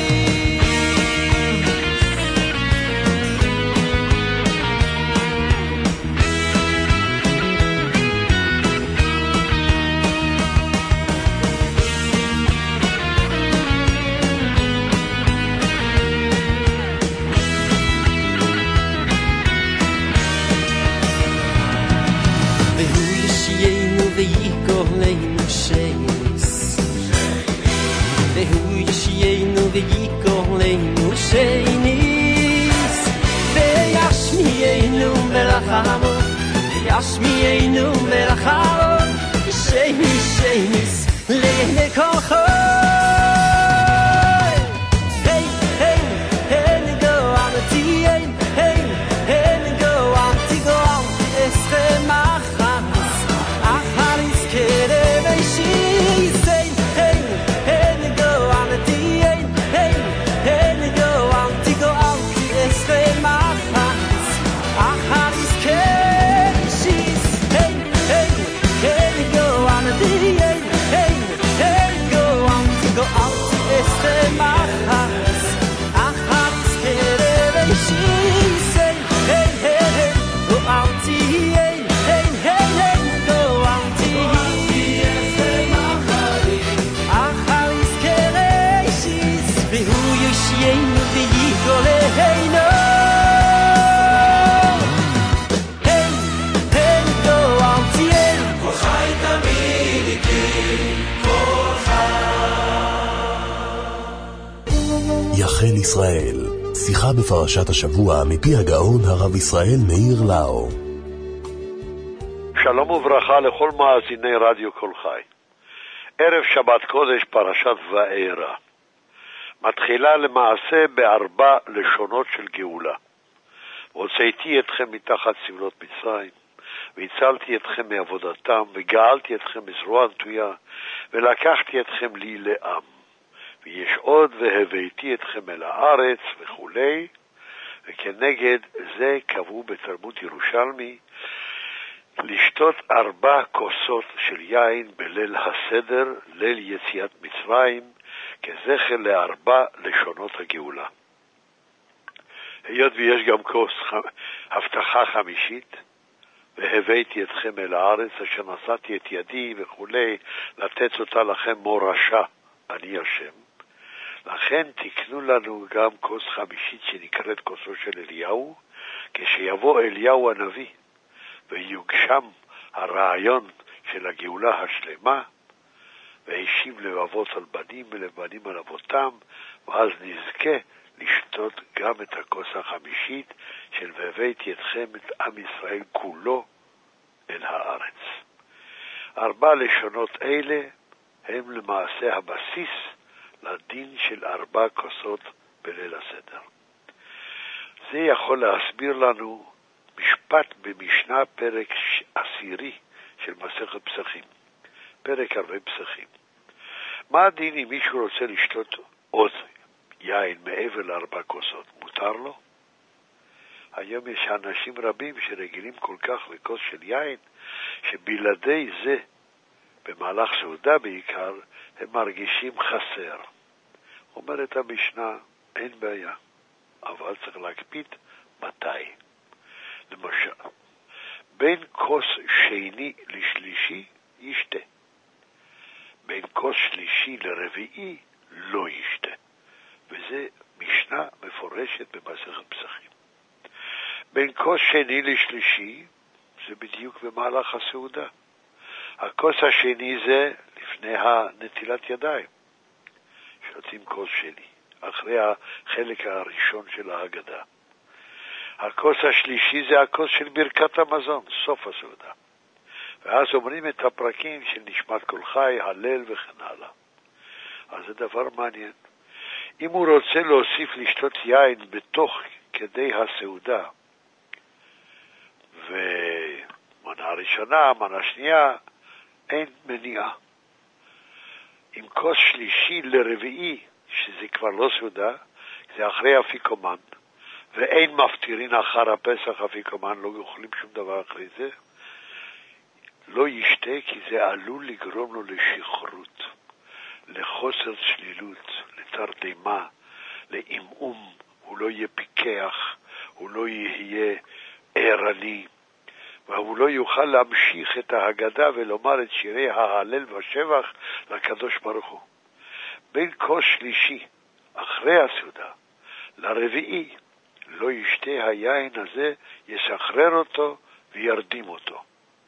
ויגולנו שניס והוא ישיינו ויגולנו שניס וישמיענו ברחמו וישמיענו ברחמו שני שניס לעיני כל חוי hey hey hey go on the hey hey hey go on the go on eslemach She's שיחה בפרשת השבוע מפי הגאון הרב ישראל מאיר לאו. שלום וברכה לכל מאזיני רדיו כל חי. ערב שבת קודש פרשת וארא מתחילה למעשה בארבע לשונות של גאולה. הוצאתי אתכם מתחת סבלות מצרים, והצלתי אתכם מעבודתם, וגאלתי אתכם מזרוע נטויה, ולקחתי אתכם לי לעם. ויש עוד, והבאתי אתכם אל הארץ וכולי. וכנגד זה קבעו בתרבות ירושלמי לשתות 4 כוסות של יין בליל הסדר, ליל יציאת מצרים, כזכר ל4 לשונות הגאולה. היות ויש גם כוס הבטחה חמישית, והבאתי אתכם אל הארץ אשר נשאתי את ידי וכולי, לתת אותה לכם מורשה, אני השם. לכן תקנו לנו גם כוס חמישית שנקראת כוסו של אליהו, כשיבוא אליהו הנביא ויוגשם הרעיון של הגאולה השלמה, והשיב לבבות על בנים ולבנים על אבותם, ואז נזכה לשתות גם את הכוס החמישית של והבאתי אתכם את עם ישראל כולו אל הארץ. 4 לשונות אלה הם למעשה הבסיס לדין של 4 כוסות בליל הסדר. זה יכול להסביר לנו משפט במשנה פרק 10 של מסכת פסחים, פרק 40 פסחים. מה הדין אם מישהו רוצה לשתות עוד יין מעבר ל4 כוסות? מותר לו? היום יש אנשים רבים שרגילים כל כך לכוס של יין, שבלעדי זה, במהלך סעודה בעיקר, הם מרגישים חסר. אומרת המשנה, אין בעיה, אבל צריך להקפיד מתי. למשל, בין כוס שני לשלישי ישתה, בין כוס שלישי לרביעי לא ישתה. וזה משנה מפורשת במסכת פסחים. בין כוס שני לשלישי זה בדיוק במהלך הסעודה. הכוס השני זה לפני הנטילת ידיים. שותים כוס שני, אחרי החלק הראשון של ההגדה. הכוס השלישי זה הכוס של ברכת המזון, סוף הסעודה. ואז אומרים את הפרקים של נשמת כל חי, הלל וכן הלאה. אז זה דבר מעניין. אם הוא רוצה להוסיף לשתות יין בתוך כדי הסעודה, ומנה ראשונה, מנה שנייה, אין מניעה. עם כוס שלישי לרביעי, שזה כבר לא סעודה, זה אחרי אפיקומן, ואין מפטירין אחר הפסח אפיקומן, לא יכולים שום דבר אחרי זה, לא ישתה, כי זה עלול לגרום לו לשחרות, לחוסר שלילות, לתרדמה, לאימום, הוא לא יהיה פיקח, הוא לא יהיה ערני, והוא לא יוכל להמשיך את ההגדה ולומר את שירי ההלל והשבח לקדוש ברוך הוא. בין כוס שלישי, אחרי הסעודה, לרביעי, לא ישתה היין הזה, ישחרר אותו וירדים אותו.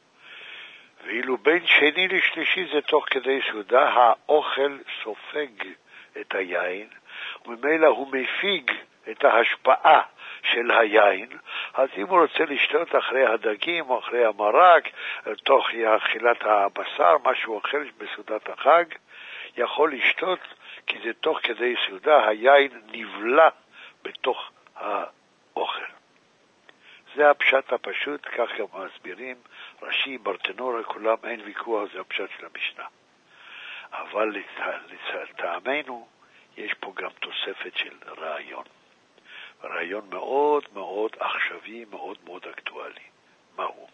ואילו בין שני לשלישי זה תוך כדי סעודה, האוכל סופג את היין, וממילא הוא מפיג את ההשפעה של היין. אז אם הוא רוצה לשתות אחרי הדגים או אחרי המרק, תוך אכילת הבשר, משהו אחר בסעודת החג, יכול לשתות, כי זה תוך כדי סעודה, היין נבלע בתוך האוכל. זה הפשט הפשוט, כך גם מסבירים רש"י, ברטנורה, כולם, אין ויכוח, זה הפשט של המשנה. אבל לטעמנו יש פה גם תוספת של רעיון. רעיון מאוד מאוד עכשווי, מאוד מאוד אקטואלי. מהו?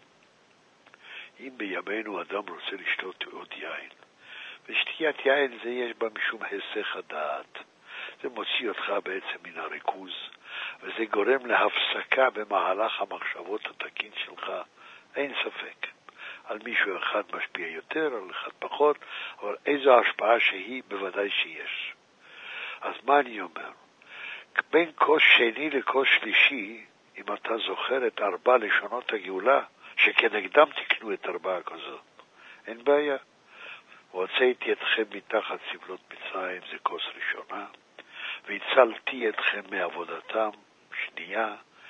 אם בימינו אדם רוצה לשתות עוד יין, ושתיית יין זה יש בה משום היסח הדעת, זה מוציא אותך בעצם מן הריכוז, וזה גורם להפסקה במהלך המחשבות התקין שלך, אין ספק. על מישהו אחד משפיע יותר, על אחד פחות, אבל איזו השפעה שהיא בוודאי שיש. אז מה אני אומר? בין כוס שני לכוס שלישי, אם אתה זוכר את 4 לשונות הגאולה, שכנגדם תקנו את 4 הכוסות, אין בעיה. הוצאתי אתכם מתחת סבלות מצרים, זה כוס ראשונה, והצלתי אתכם מעבודתם, שנייה,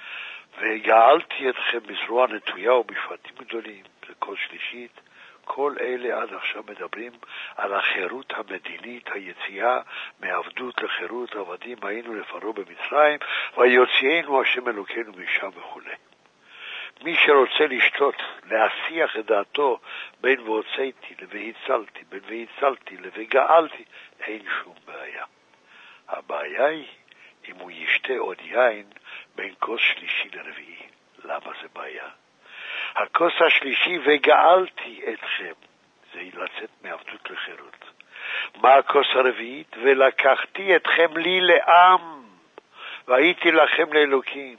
וגאלתי אתכם בזרוע נטויה ובשבטים גדולים, זה קול שלישית. כל אלה עד עכשיו מדברים על החירות המדינית, היציאה מעבדות לחירות, עבדים היינו לפרעה במצרים, ויוציאנו השם אלוקינו משם וכו'. מי שרוצה לשתות, להסיח את דעתו בין והוצאתי והצלתי, בין והצלתי וגאלתי, אין שום בעיה. הבעיה היא אם הוא ישתה עוד יין בין כוס שלישי לרביעי. למה זה בעיה? הכוס השלישי וגאלתי אתכם, זה לצאת מעבדות לחירות. מה הכוס הרביעית? ולקחתי אתכם לי לעם, והייתי לכם לאלוקים.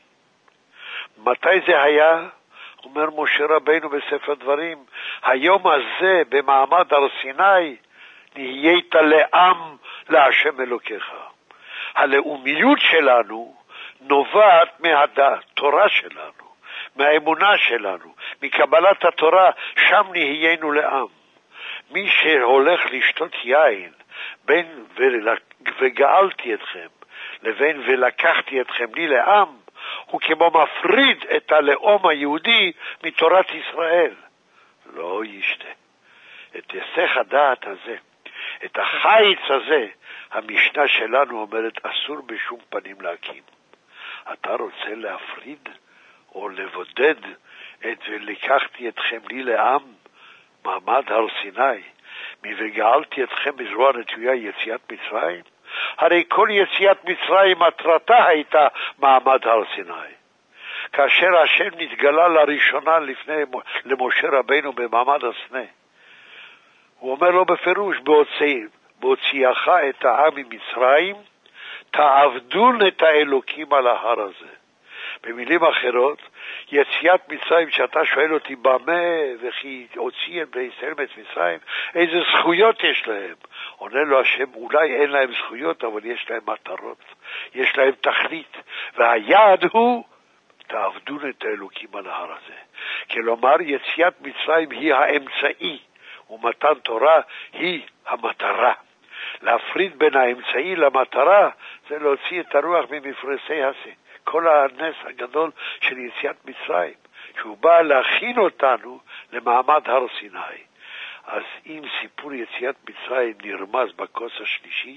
מתי זה היה? אומר משה רבינו בספר דברים, היום הזה במעמד הר סיני נהיית לעם להשם אלוקיך. הלאומיות שלנו נובעת מהתורה שלנו, מהאמונה שלנו, מקבלת התורה, שם נהיינו לעם. מי שהולך לשתות יין בין וגאלתי אתכם לבין ולקחתי אתכם לי לעם, הוא כמו מפריד את הלאום היהודי מתורת ישראל. לא ישתה. את היסח הדעת הזה, את החיץ הזה, המשנה שלנו אומרת אסור בשום פנים להקים. אתה רוצה להפריד או לבודד את ולקחתי אתכם לי לעם, מעמד הר סיני, וגאלתי אתכם בזרוע נטויה יציאת מצרים? הרי כל יציאת מצרים מטרתה הייתה מעמד הר סיני. כאשר השם נתגלה לראשונה למשה רבינו במעמד הסנה, הוא אומר לו בפירוש, בהוציאך את העם ממצרים, תעבדון את האלוקים על ההר הזה. במילים אחרות, יציאת מצרים, שאתה שואל אותי במה וכי הוציא את ישראל מצרים, איזה זכויות יש להם? עונה לו השם, אולי אין להם זכויות, אבל יש להם מטרות, יש להם תכלית, והיעד הוא תעבדון את האלוקים על ההר הזה. כלומר, יציאת מצרים היא האמצעי, ומתן תורה היא המטרה. להפריד בין האמצעי למטרה זה להוציא את הרוח ממפרשי הסה. כל הנס הגדול של יציאת מצרים, שהוא בא להכין אותנו למעמד הר סיני. אז אם סיפור יציאת מצרים נרמז בכוס השלישי,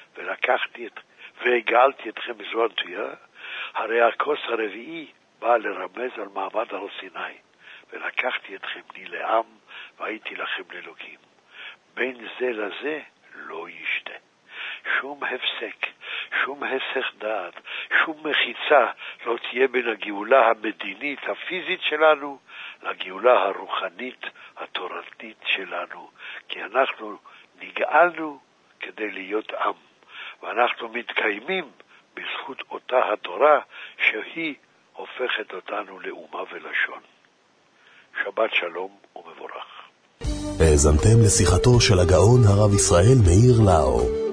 והגאלתי אתכם בזרוע נטויה, הרי הכוס הרביעי בא לרמז על מעמד הר סיני, ולקחתי אתכם לי לעם, והייתי לכם לאלוקים. בין זה לזה לא ישתה. שום הפסק, שום הסח דעת, שום מחיצה לא תהיה בין הגאולה המדינית הפיזית שלנו לגאולה הרוחנית התורתית שלנו, כי אנחנו נגאלנו כדי להיות עם, ואנחנו מתקיימים בזכות אותה התורה שהיא הופכת אותנו לאומה ולשון. שבת שלום ומבורך. האזנתם לשיחתו של הגאון הרב ישראל מאיר לאו.